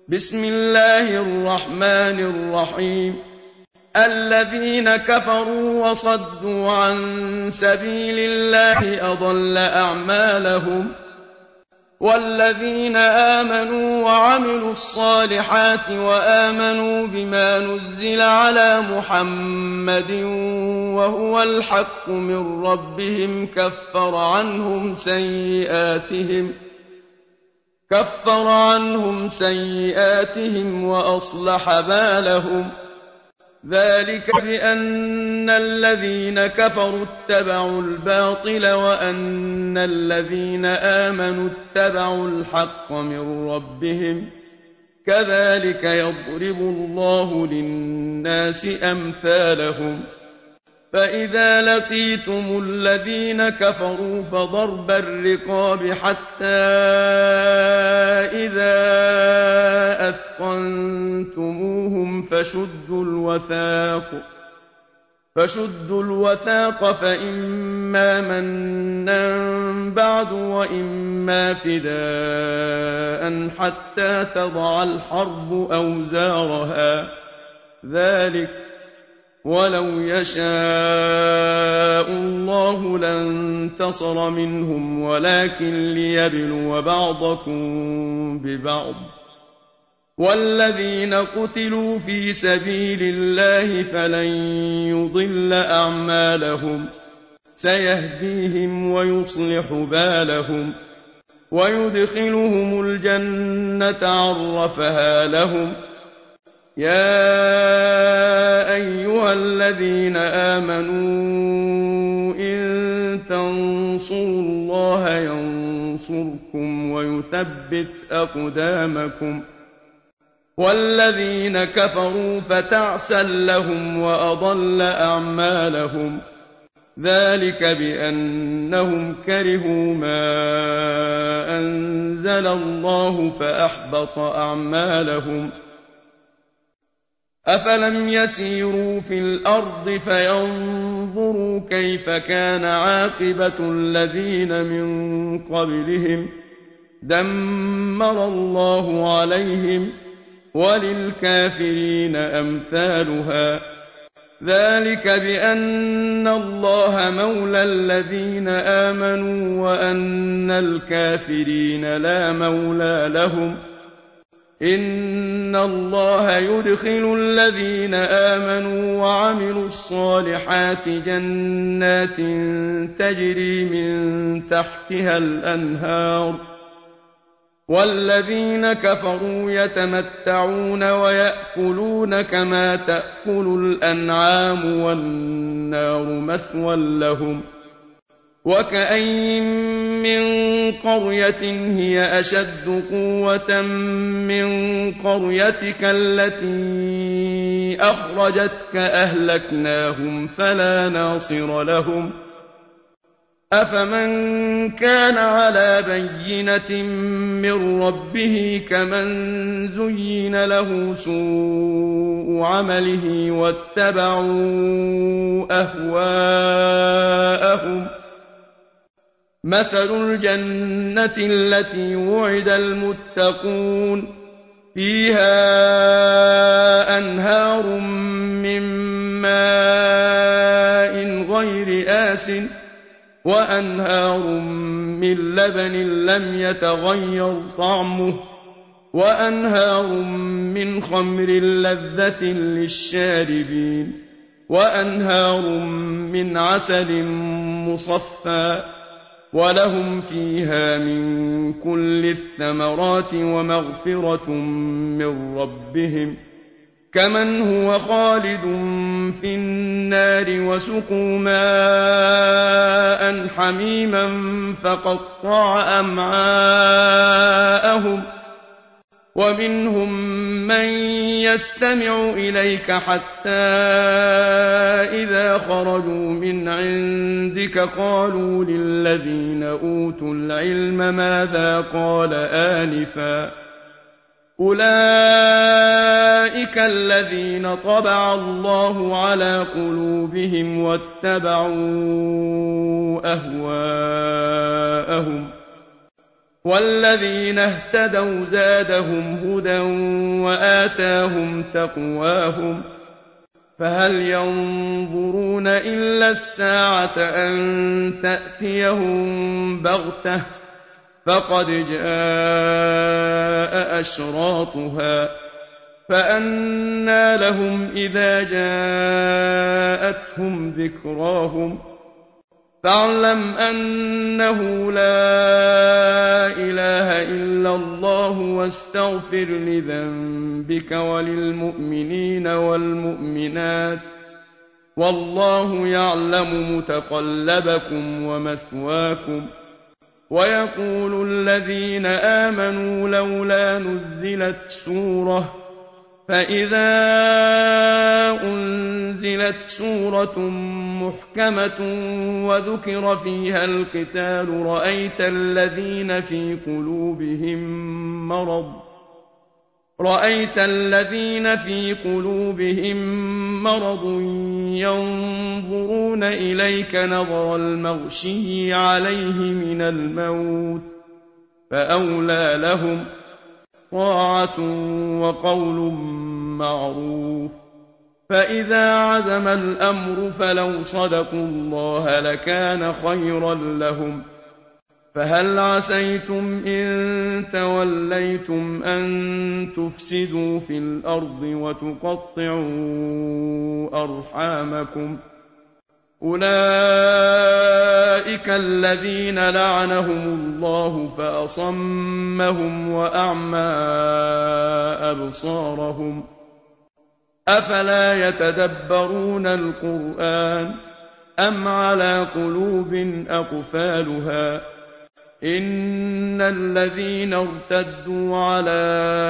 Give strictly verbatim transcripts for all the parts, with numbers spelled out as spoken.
بسم الله الرحمن الرحيم الذين كفروا وصدوا عن سبيل الله أضل أعمالهم والذين آمنوا وعملوا الصالحات وآمنوا بما نزل على محمد وهو الحق من ربهم كفر عنهم سيئاتهم كفر عنهم سيئاتهم وأصلح بالهم ذلك بأن الذين كفروا اتبعوا الباطل وأن الذين آمنوا اتبعوا الحق من ربهم كذلك يضرب الله للناس أمثالهم فإذا لقيتم الذين كفروا فضرب الرقاب حتى إذا أثخنتموهم فشدوا الوثاق فشدوا الوثاق فإما منا بعد وإما فداء حتى تضع الحرب أوزارها ذلك ولو يشاء الله لانتصر منهم ولكن ليبلو بعضكم ببعض والذين قتلوا في سبيل الله فلن يضل أعمالهم سيهديهم ويصلح بالهم ويدخلهم الجنة عرفها لهم يا أيها الذين آمنوا إن تنصروا الله ينصركم ويثبت أقدامكم والذين كفروا فتعسا لهم وأضل أعمالهم ذلك بأنهم كرهوا ما أنزل الله فأحبط أعمالهم أفلم يسيروا في الأرض فينظروا كيف كان عاقبة الذين من قبلهم دمر الله عليهم وللكافرين أمثالها ذلك بأن الله مولى الذين آمنوا وأن الكافرين لا مولى لهم إن الله يدخل الذين آمنوا وعملوا الصالحات جنات تجري من تحتها الأنهار والذين كفروا يتمتعون ويأكلون كما تأكل الأنعام والنار مثوى لهم وكأين من قرية هي أشد قوة من قريتك التي أخرجتك أهلكناهم فلا ناصر لهم أفمن كان على بينة من ربه كمن زين له سوء عمله واتبعوا أهواءهم مثل الجنة التي وعد المتقون فيها أنهار من ماء غير آسٍ وأنهار من لبن لم يتغير طعمه وأنهار من خمر لذة للشاربين وأنهار من عسل مصفى ولهم فيها من كل الثمرات ومغفرة من ربهم كمن هو خالد في النار وسقوا ماء حميما فقطع أمعاءهم ومنهم من يستمع إليك حتى إذا خرجوا من عندك قالوا للذين أوتوا العلم ماذا قال آنفا أولئك الذين طبع الله على قلوبهم واتبعوا أهواءهم والذين اهتدوا زادهم هدى وآتاهم تقواهم فهل ينظرون إلا الساعة أن تأتيهم بغتة فقد جاء أشراطها فأنى لهم إذا جاءتهم ذكراهم فاعلم أنه لا إله إلا الله واستغفر لذنبك وللمؤمنين والمؤمنات والله يعلم متقلبكم ومثواكم ويقول الذين آمنوا لولا نزلت سورة فإذا أنزلت سورة محكمة وذكر فيها القتال رأيت الذين في قلوبهم مرض رأيت الذين في قلوبهم مرض ينظرون إليك نظر المغشي عليه من الموت فأولى لهم طاعة وقول معروف فإذا عزم الأمر فلو صدقوا الله لكان خيرا لهم فهل عسيتم إن توليتم أن تفسدوا في الأرض وتقطعوا أرحامكم أولئك الذين لعنهم الله فأصمهم وأعمى أبصارهم أفلا يتدبرون القرآن أم على قلوب أقفالها إن الذين ارتدوا على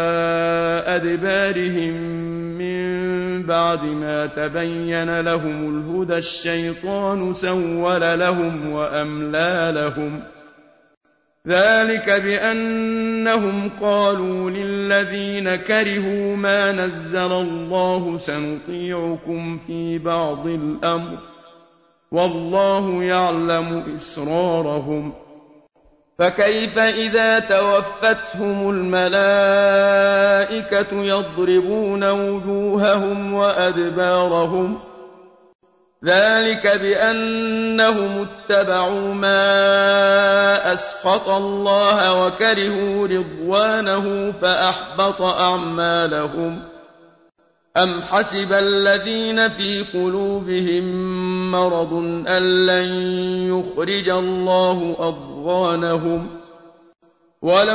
أدبارهم من بعد ما تبين لهم الهدى الشيطان سول لهم وأملى لهم ذلك بأنهم قالوا للذين كرهوا ما نزل الله سنطيعكم في بعض الأمر والله يعلم إسرارهم فكيف إذا توفتهم الملائكة يضربون وجوههم وأدبارهم ذلك بأنهم اتبعوا ما أسخط الله وكرهوا رضوانه فأحبط أعمالهم أم حسب الذين في قلوبهم مرض أن لن يخرج الله أضغانهم ولو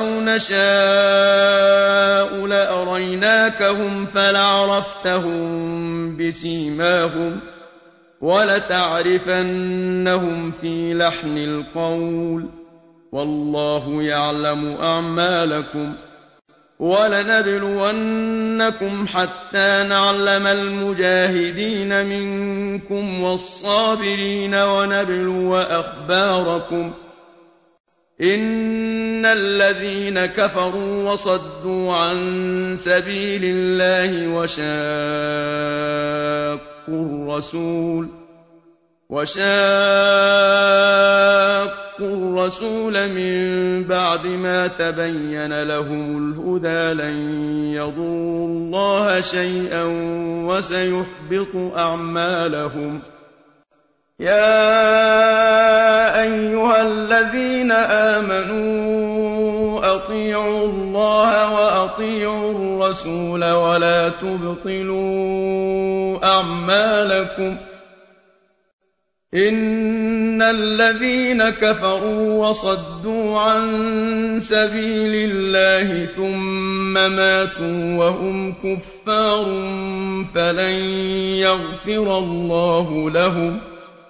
نشاء لأريناكهم فلعرفتهم بسيماهم ولتعرفنهم في لحن القول والله يعلم أعمالكم ولنبلونكم حتى نعلم المجاهدين منكم والصابرين ونبلو أخباركم إن الذين كفروا وصدوا عن سبيل الله وشاقوا الرسول وشاقوا الرسول من بعد ما تبين لهم الهدى لن يضروا الله شيئا وسيحبط أعمالهم يا أيها الذين آمنوا أطيعوا الله وأطيعوا الرسول ولا تبطلوا أعمالكم إن الذين كفروا وصدوا عن سبيل الله ثم ماتوا وهم كفار فلن يغفر الله لهم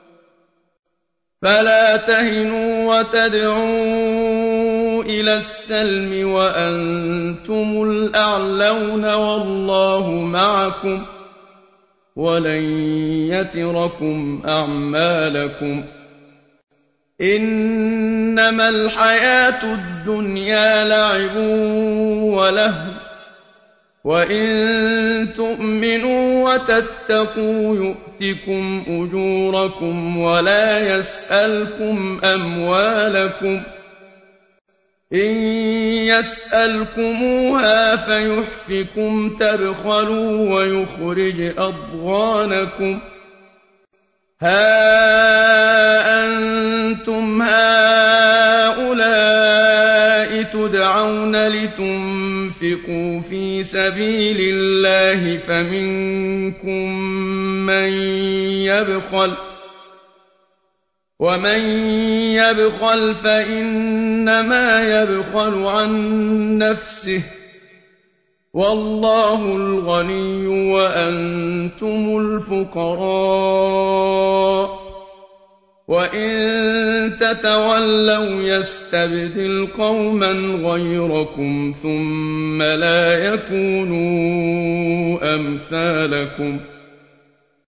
فلا تهنوا وتدعوا إلى السلم وأنتم الأعلون والله معكم ولن يتركم أعمالكم إنما الحياة الدنيا لعب ولهو وإن تؤمنوا وتتقوا يؤتكم أجوركم ولا يسألكم أموالكم إن يسألكموها فيحفكم تبخلوا ويخرج أضغانكم ها أنتم هؤلاء تدعون لتنفقوا في سبيل الله فمنكم من يبخل ومن يبخل فإنما يبخل عن نفسه والله الغني وأنتم الفقراء وإن تتولوا يستبدل قوما غيركم ثم لا يكونوا أمثالكم